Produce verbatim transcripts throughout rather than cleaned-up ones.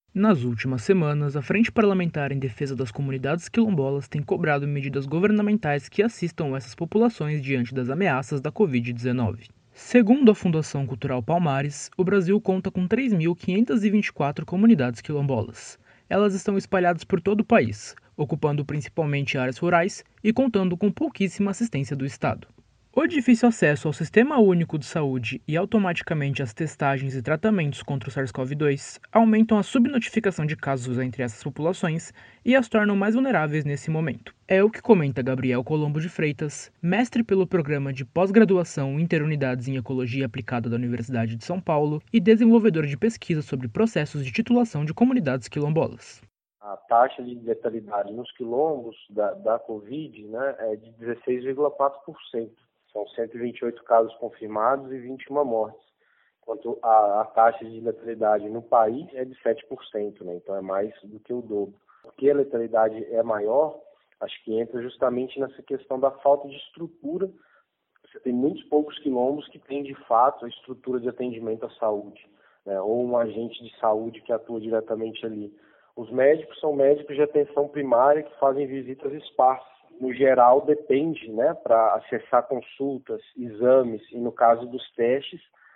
Nas últimas semanas, a Frente Parlamentar em Defesa das Comunidades Quilombolas tem cobrado medidas governamentais que assistam essas populações diante das ameaças da covid dezenove. Segundo a Fundação Cultural Palmares, o Brasil conta com três mil quinhentas e vinte e quatro comunidades quilombolas. Elas estão espalhadas por todo o país, ocupando principalmente áreas rurais e contando com pouquíssima assistência do Estado. O difícil acesso ao Sistema Único de Saúde e automaticamente as testagens e tratamentos contra o SARS-CoV dois aumentam a subnotificação de casos entre essas populações e as tornam mais vulneráveis nesse momento. É o que comenta Gabriel Colombo de Freitas, mestre pelo programa de pós-graduação Interunidades em Ecologia Aplicada da Universidade de São Paulo e desenvolvedor de pesquisa sobre processos de titulação de comunidades quilombolas. A taxa de letalidade nos quilombos da, da Covid, né, é de dezesseis vírgula quatro por cento. São cento e vinte e oito casos confirmados e vinte e uma mortes, enquanto a, a taxa de letalidade no país é de sete por cento, né? Então é mais do que o dobro. Porque a letalidade é maior, acho que entra justamente nessa questão da falta de estrutura. Você tem muitos poucos quilombos que têm, de fato, a estrutura de atendimento à saúde, né? Ou um agente de saúde que atua diretamente ali. Os médicos são médicos de atenção primária que fazem visitas esparsas. No geral, depende, né, para acessar consultas, exames e, no caso dos testes,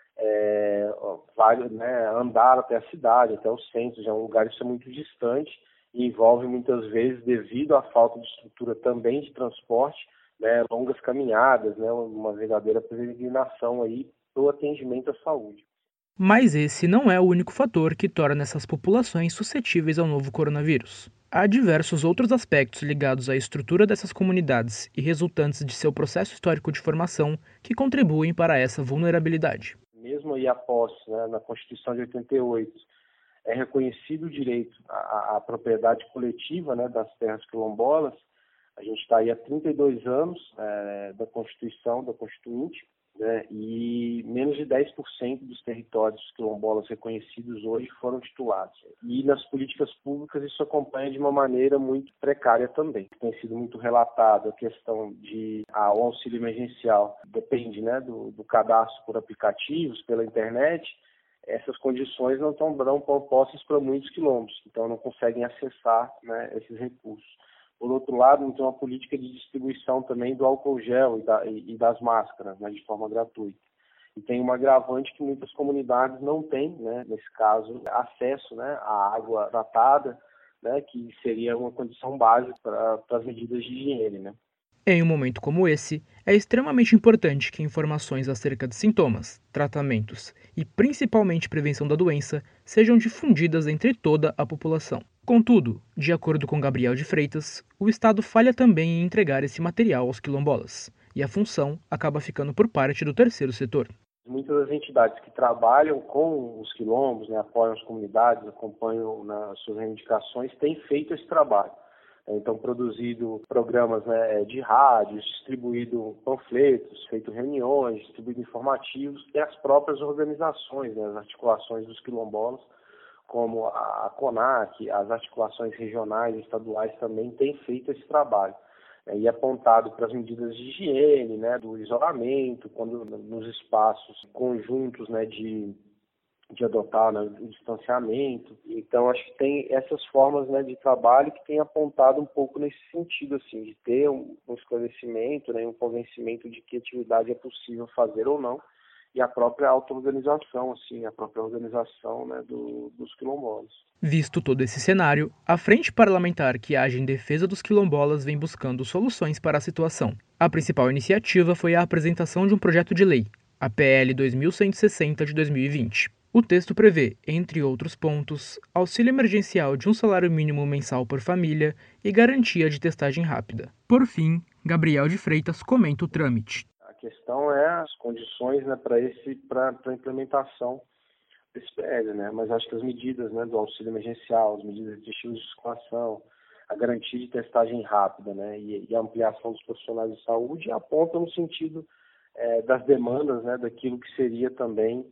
é, vai, né, andar até a cidade, até o centro. Já é um lugar isso é muito distante e envolve muitas vezes, devido à falta de estrutura também de transporte, né, longas caminhadas, né, uma verdadeira peregrinação aí do atendimento à saúde. Mas esse não é o único fator que torna essas populações suscetíveis ao novo coronavírus. Há diversos outros aspectos ligados à estrutura dessas comunidades e resultantes de seu processo histórico de formação que contribuem para essa vulnerabilidade. Mesmo aí após, né, na Constituição de oitenta e oito, é reconhecido o direito à, à propriedade coletiva, né, das terras quilombolas. A gente está aí há trinta e dois anos é, da Constituição, da Constituinte, né, e menos de dez por cento dos territórios quilombolas reconhecidos hoje foram titulados. E nas políticas públicas isso acompanha de uma maneira muito precária também. Tem sido muito relatado a questão de ah, o auxílio emergencial, depende, né, do, do cadastro por aplicativos, pela internet. Essas condições não estão postas para muitos quilombos, então não conseguem acessar, né, esses recursos. Por outro lado, não tem uma política de distribuição também do álcool gel e, da, e das máscaras, né, de forma gratuita. E tem uma agravante que muitas comunidades não têm, né, nesse caso, acesso, né, à água tratada, né, que seria uma condição básica para, para as medidas de higiene, né. Em um momento como esse, é extremamente importante que informações acerca de sintomas, tratamentos e principalmente prevenção da doença sejam difundidas entre toda a população. Contudo, de acordo com Gabriel de Freitas, o Estado falha também em entregar esse material aos quilombolas, e a função acaba ficando por parte do terceiro setor. Muitas das entidades que trabalham com os quilombos, né, apoiam as comunidades, acompanham nas suas reivindicações, têm feito esse trabalho. Então, produzido programas, né, de rádios, distribuído panfletos, feito reuniões, distribuído informativos, e as próprias organizações, né, as articulações dos quilombolas, como a CONAC, as articulações regionais e estaduais também têm feito esse trabalho. Né, e apontado para as medidas de higiene, né, do isolamento, quando nos espaços conjuntos, né, de de adotar, né, o distanciamento. Então, acho que tem essas formas, né, de trabalho que tem apontado um pouco nesse sentido, assim, de ter um, um esclarecimento, né, um convencimento de que atividade é possível fazer ou não, e a própria auto-organização, assim, a própria organização, né, do, dos quilombolas. Visto todo esse cenário, a Frente Parlamentar que age em defesa dos quilombolas vem buscando soluções para a situação. A principal iniciativa foi a apresentação de um projeto de lei, a P L dois mil cento e sessenta de dois mil e vinte. O texto prevê, entre outros pontos, auxílio emergencial de um salário mínimo mensal por família e garantia de testagem rápida. Por fim, Gabriel de Freitas comenta o trâmite. A questão é as condições, né, para esse para a implementação desse P L, né? Mas acho que as medidas, né, do auxílio emergencial, as medidas de estímulo de circulação, a garantia de testagem rápida, né, e, e a ampliação dos profissionais de saúde apontam no sentido é, das demandas, né, daquilo que seria também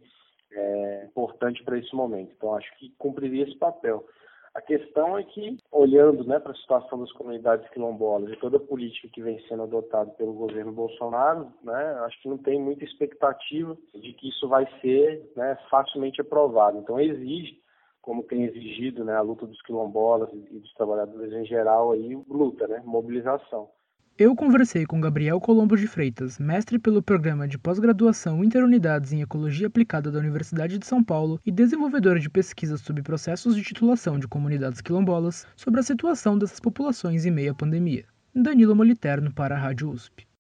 é, importante para esse momento. Então, acho que cumpriria esse papel. A questão é que, olhando, né, para a situação das comunidades quilombolas e toda a política que vem sendo adotada pelo governo Bolsonaro, né, acho que não tem muita expectativa de que isso vai ser, né, facilmente aprovado. Então, exige como tem exigido, né, a luta dos quilombolas e dos trabalhadores em geral, aí, luta, né, mobilização. Eu conversei com Gabriel Colombo de Freitas, mestre pelo Programa de Pós-Graduação Interunidades em Ecologia Aplicada da Universidade de São Paulo e desenvolvedor de pesquisas sobre processos de titulação de comunidades quilombolas, sobre a situação dessas populações em meio à pandemia. Danilo Moliterno para a Rádio U S P.